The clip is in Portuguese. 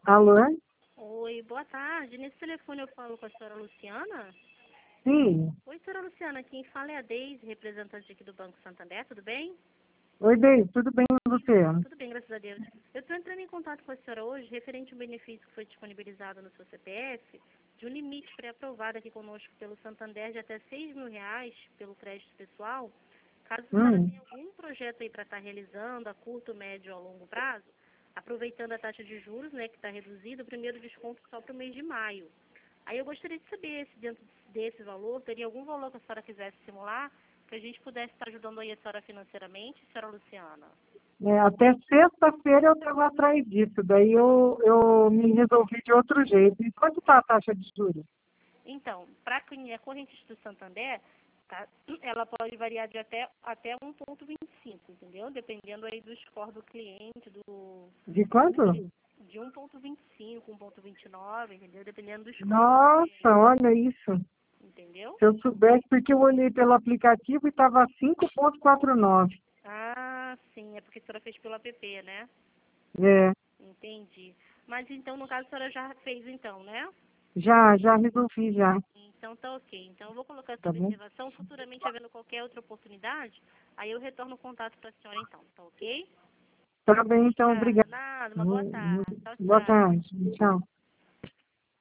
Alô? Oi, boa tarde. Nesse telefone eu falo com a senhora Luciana? Sim. Oi, senhora Luciana. Quem fala é a Deise, representante aqui do Banco Santander. Tudo bem? Oi, Deise, tudo bem com você? Tudo bem, graças a Deus. Eu estou entrando em contato com a senhora hoje referente ao benefício que foi disponibilizado no seu CPF de um limite pré-aprovado aqui conosco pelo Santander de até R$ 6.000 pelo crédito pessoal. Caso a senhora tenha algum projeto aí para estar realizando a curto, médio ou a longo prazo, aproveitando a taxa de juros, né, que está reduzida, o primeiro desconto só para o mês de maio. Aí eu gostaria de saber se dentro desse valor teria algum valor que a senhora quisesse simular, que a gente pudesse estar ajudando aí a senhora financeiramente, senhora Luciana. Até sexta-feira eu estava atrás disso, daí eu me resolvi de outro jeito. E quanto está a taxa de juros? Então, para a corrente do Santander, tá, ela pode variar de até 1,25, entendeu? Dependendo aí do score do cliente, De quanto? de 1,25, 1,29, entendeu? Dependendo do score do Nossa, cliente, olha isso. entendeu? Se eu soubesse, porque eu olhei pelo aplicativo e estava 5,49. Ah, sim, é porque a senhora fez pelo app, né? É, Entendi. Mas então, no caso, a senhora já fez então, né? já resolvi já, Então tá ok. Então eu vou colocar essa tá bom? observação. Futuramente, havendo qualquer outra oportunidade, aí eu retorno o contato para a senhora então, tá ok? Tá bem, então, Obrigada. obrigada. Nada, uma boa tarde. Tchau, Boa tchau. tarde, tchau.